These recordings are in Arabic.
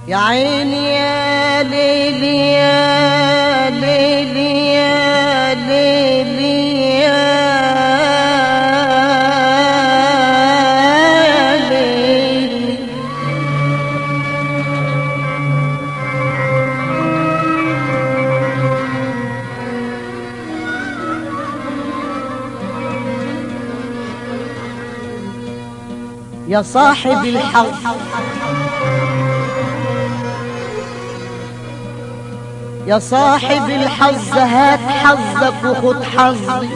يا عيني يا ليلي يا ليلي يا ليلي يا ليلي. يا صاحب الحظ يا صاحب الحظ هات حظك وخد حظي.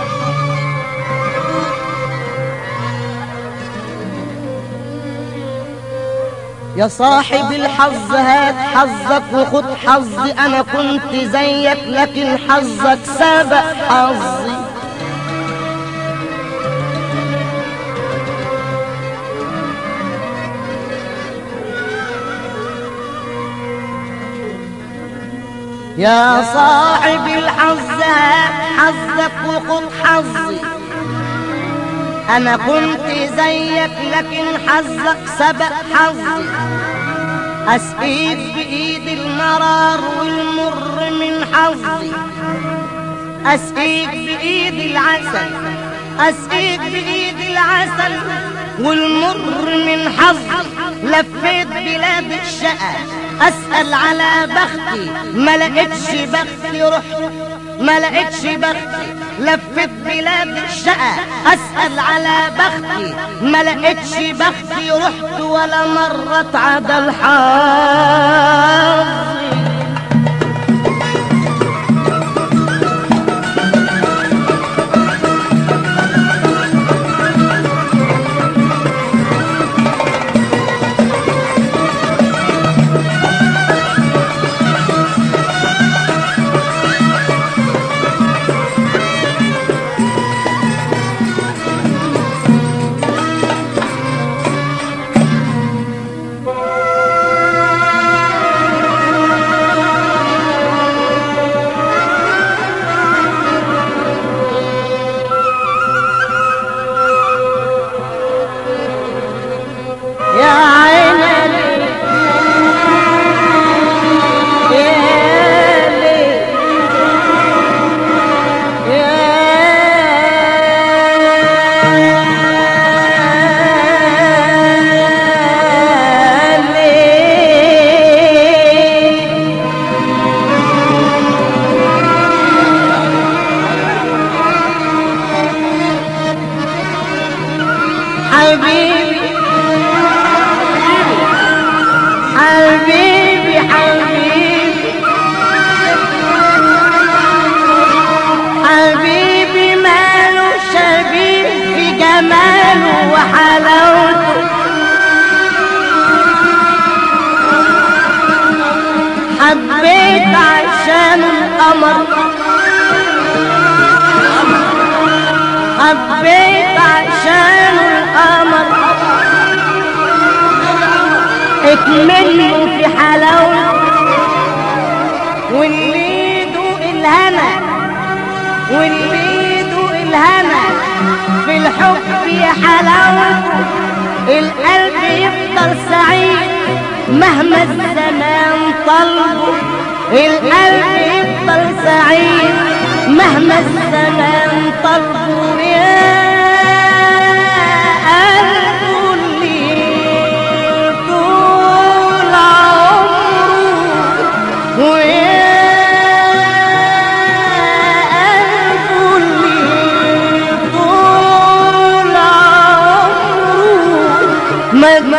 يا صاحب الحظ هات حظك وخد حظي. انا كنت زيك لكن حظك سبق حظي. يا صاحب الحظ هات حظك وخد حظي. انا كنت زيك لكن حظك سبق حظي. اسقيك بايد المرار والمر من حظي. اسقيك بايد العسل اسقيك بايد العسل والمر من حظي. لفيت بلاد الشقا اسأل على بختي ما لقيتش بختي. رحت ما لقيتش بختي. لفيت بلاد الشقا اسأل على بختي ما لقيتش بختي. رحت ولا مرة عدل حظي. حبيت عشان القمر حبيت عشان القمر. اكمله في حلاوته واللي يدوق الهنا واللي يدوق الهنا في الحب يا حلاوته. القلب يفضل سعيد مهما الزمان طلبه. القلب يفضل سعيد مهما الزمان طلبه. يا قلب اللي طول عمره ويا قلب اللي طول عمره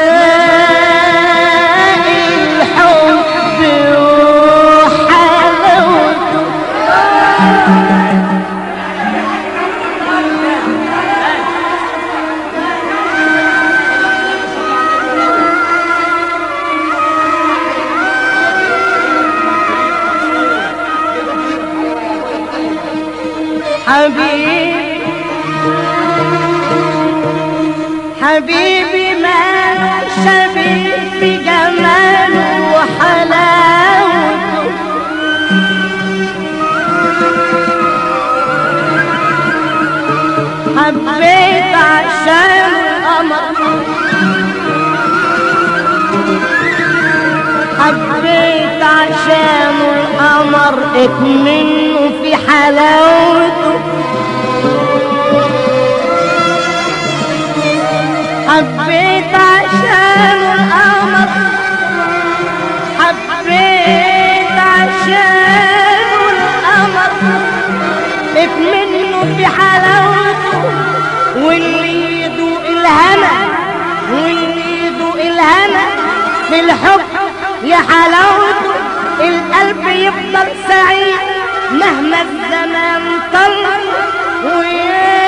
حبيبي ما شبيه في جماله وحلاوته. حبيت عشان القمر حبيت عشان القمر اكمنه في حلاوته، حبيت عشان القمر، حبيت عشان القمر اكمنه في حلاوته، واللي يدوق الهنا، واللي يدوق الهنا بالحب يا حلاوته، القلب يفضل سعيد مهما الزمان طل. ويا